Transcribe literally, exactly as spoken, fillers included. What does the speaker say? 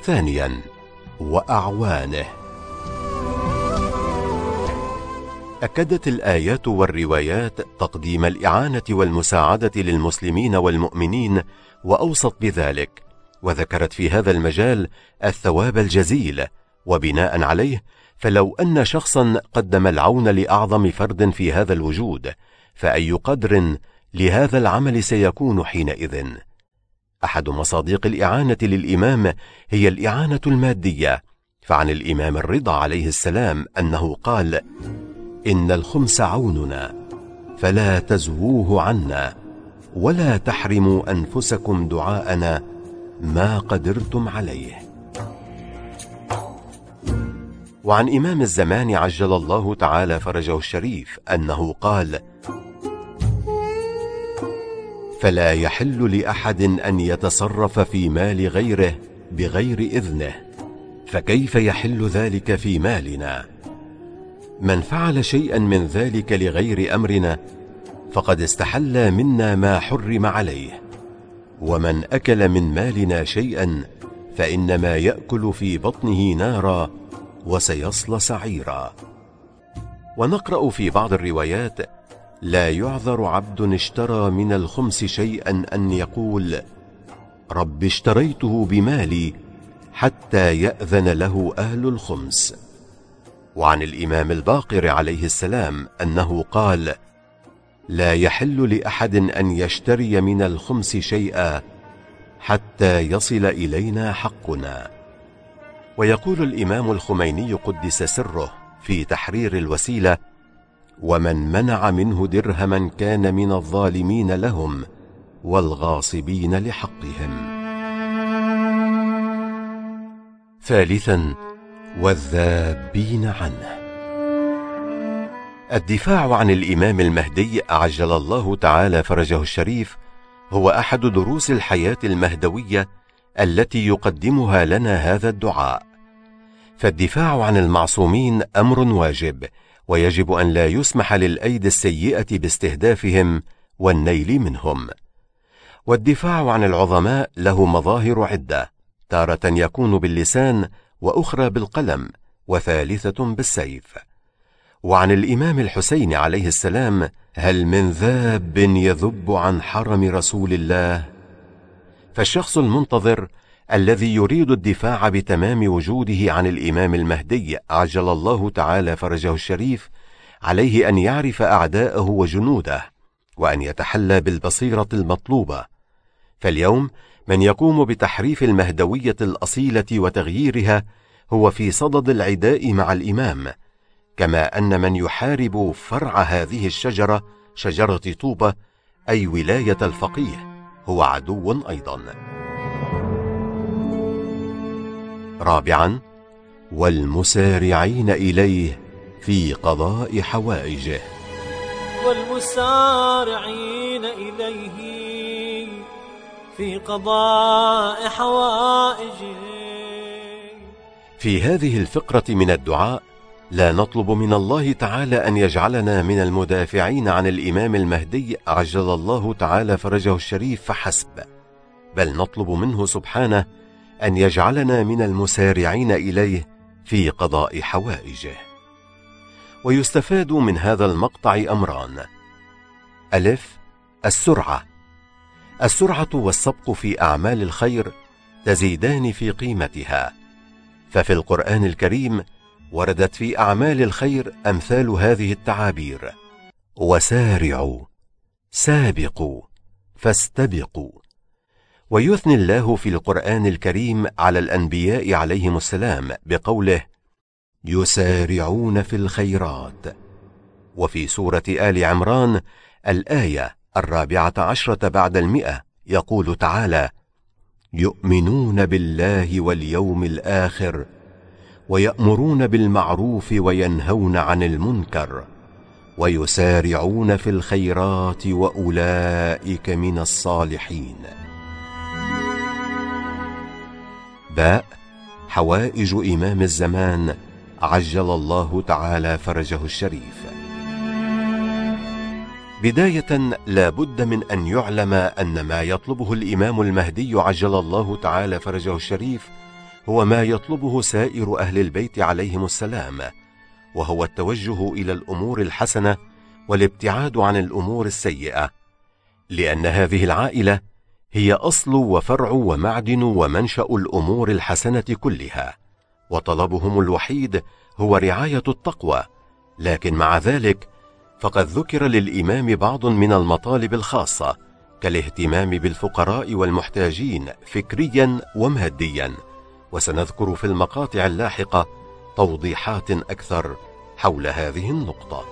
ثانيا، وأعوانه. أكدت الآيات والروايات تقديم الإعانة والمساعدة للمسلمين والمؤمنين، وأوصت بذلك، وذكرت في هذا المجال الثواب الجزيل، وبناء عليه فلو أن شخصا قدم العون لأعظم فرد في هذا الوجود، فأي قدر لهذا العمل سيكون حينئذ؟ أحد مصادق الإعانة للإمام هي الإعانة المادية، فعن الإمام الرضا عليه السلام أنه قال: إن الخمس عوننا فلا تزووه عنا، ولا تحرموا أنفسكم دعاءنا ما قدرتم عليه. وعن إمام الزمان عجل الله تعالى فرجه الشريف أنه قال: فلا يحل لأحد أن يتصرف في مال غيره بغير إذنه، فكيف يحل ذلك في مالنا؟ من فعل شيئا من ذلك لغير أمرنا فقد استحل منا ما حرم عليه، ومن أكل من مالنا شيئا فإنما يأكل في بطنه نارا وسيصلى سعيرا. ونقرأ في بعض الروايات: لا يعذر عبد اشترى من الخمس شيئا أن يقول: رب اشتريته بمالي، حتى يأذن له أهل الخمس. وعن الإمام الباقر عليه السلام أنه قال: لا يحل لأحد أن يشتري من الخمس شيئا حتى يصل إلينا حقنا. ويقول الإمام الخميني قدس سره في تحرير الوسيلة: ومن منع منه درهما كان من الظالمين لهم والغاصبين لحقهم. ثالثا، والذابين عنه. الدفاع عن الإمام المهدي عجل الله تعالى فرجه الشريف هو أحد دروس الحياة المهدوية التي يقدمها لنا هذا الدعاء. فالدفاع عن المعصومين أمر واجب، ويجب أن لا يسمح للأيدي السيئة باستهدافهم والنيل منهم. والدفاع عن العظماء له مظاهر عدة، تارة يكون باللسان، وأخرى بالقلم، وثالثة بالسيف. وعن الإمام الحسين عليه السلام: هل من ذاب يذب عن حرم رسول الله؟ فالشخص المنتظر الذي يريد الدفاع بتمام وجوده عن الإمام المهدي عجل الله تعالى فرجه الشريف عليه أن يعرف أعداءه وجنوده، وأن يتحلى بالبصيرة المطلوبة. فاليوم من يقوم بتحريف المهدوية الأصيلة وتغييرها هو في صدد العداء مع الإمام، كما أن من يحارب فرع هذه الشجرة، شجرة طوبة، أي ولاية الفقيه، هو عدو أيضا. رابعا، والمسارعين إليه في قضاء حوائجه. والمسارعين إليه في قضاء حوائجه. في هذه الفقرة من الدعاء لا نطلب من الله تعالى أن يجعلنا من المدافعين عن الإمام المهدي عجل الله تعالى فرجه الشريف فحسب، بل نطلب منه سبحانه أن يجعلنا من المسارعين إليه في قضاء حوائجه. ويستفاد من هذا المقطع أمران: ألف، السرعة. السرعة والسبق في أعمال الخير تزيدان في قيمتها، ففي القرآن الكريم وردت في أعمال الخير أمثال هذه التعابير: وسارعوا، سابقوا، فاستبقوا. ويثني الله في القرآن الكريم على الأنبياء عليهم السلام بقوله: يسارعون في الخيرات. وفي سورة آل عمران الآية الرابعة عشرة بعد المئة يقول تعالى: يؤمنون بالله واليوم الآخر، ويأمرون بالمعروف وينهون عن المنكر، ويسارعون في الخيرات، وأولئك من الصالحين. باء، حوائج إمام الزمان عجل الله تعالى فرجه الشريف. بداية لا بد من أن يعلم أن ما يطلبه الإمام المهدي عجل الله تعالى فرجه الشريف هو ما يطلبه سائر أهل البيت عليهم السلام، وهو التوجه إلى الأمور الحسنة والابتعاد عن الأمور السيئة، لأن هذه العائلة هي أصل وفرع ومعدن ومنشأ الأمور الحسنة كلها، وطلبهم الوحيد هو رعاية التقوى. لكن مع ذلك فقد ذكر للإمام بعض من المطالب الخاصة كالاهتمام بالفقراء والمحتاجين فكريا وماديا، وسنذكر في المقاطع اللاحقة توضيحات أكثر حول هذه النقطة.